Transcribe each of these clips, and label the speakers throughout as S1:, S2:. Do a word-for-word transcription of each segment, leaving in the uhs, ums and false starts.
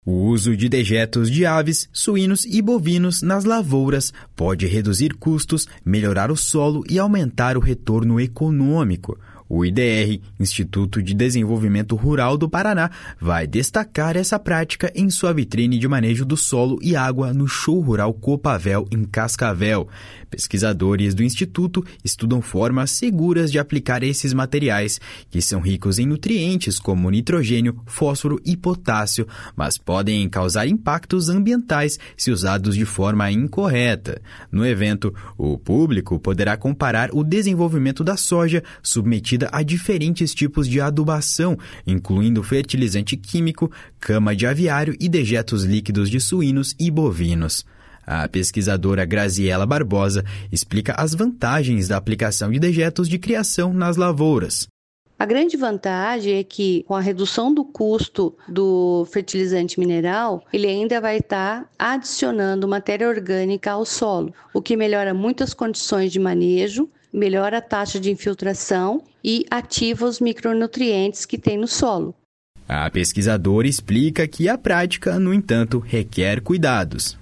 S1: O uso de dejetos de aves, suínos e bovinos nas lavouras pode reduzir custos, melhorar o solo e aumentar o retorno econômico. O I D R, Instituto de Desenvolvimento Rural do Paraná, vai destacar essa prática em sua vitrine de manejo do solo e água no Show Rural Copavel, em Cascavel. Pesquisadores do Instituto estudam formas seguras de aplicar esses materiais, que são ricos em nutrientes como nitrogênio, fósforo e potássio, mas podem causar impactos ambientais se usados de forma incorreta. No evento, o público poderá comparar o desenvolvimento da soja submetida a diferentes tipos de adubação, incluindo fertilizante químico, cama de aviário e dejetos líquidos de suínos e bovinos. A pesquisadora Graziela Barbosa explica as vantagens da aplicação de dejetos de criação nas lavouras.
S2: A grande vantagem é que, com a redução do custo do fertilizante mineral, ele ainda vai estar adicionando matéria orgânica ao solo, o que melhora muito as condições de manejo, melhora a taxa de infiltração e ativa os micronutrientes que tem no solo.
S1: A pesquisadora explica que a prática, no entanto, requer cuidados.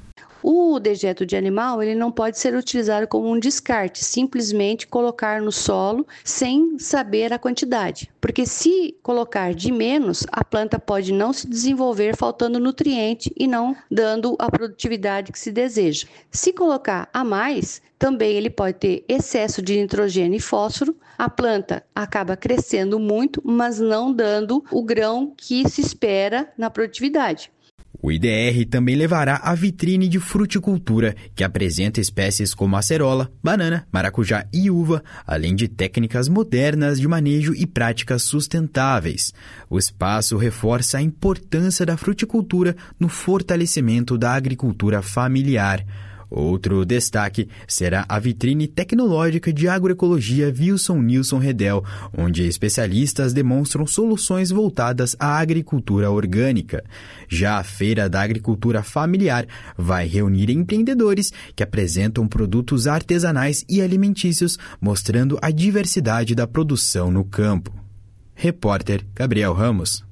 S2: O dejeto de animal ele não pode ser utilizado como um descarte, simplesmente colocar no solo sem saber a quantidade. Porque se colocar de menos, a planta pode não se desenvolver faltando nutriente e não dando a produtividade que se deseja. Se colocar a mais, também ele pode ter excesso de nitrogênio e fósforo, a planta acaba crescendo muito, mas não dando o grão que se espera na produtividade.
S1: O I D R também levará a vitrine de fruticultura, que apresenta espécies como acerola, banana, maracujá e uva, além de técnicas modernas de manejo e práticas sustentáveis. O espaço reforça a importância da fruticultura no fortalecimento da agricultura familiar. Outro destaque será a vitrine tecnológica de agroecologia Wilson Nilson Redel, onde especialistas demonstram soluções voltadas à agricultura orgânica. Já a Feira da Agricultura Familiar vai reunir empreendedores que apresentam produtos artesanais e alimentícios, mostrando a diversidade da produção no campo. Repórter Gabriel Ramos.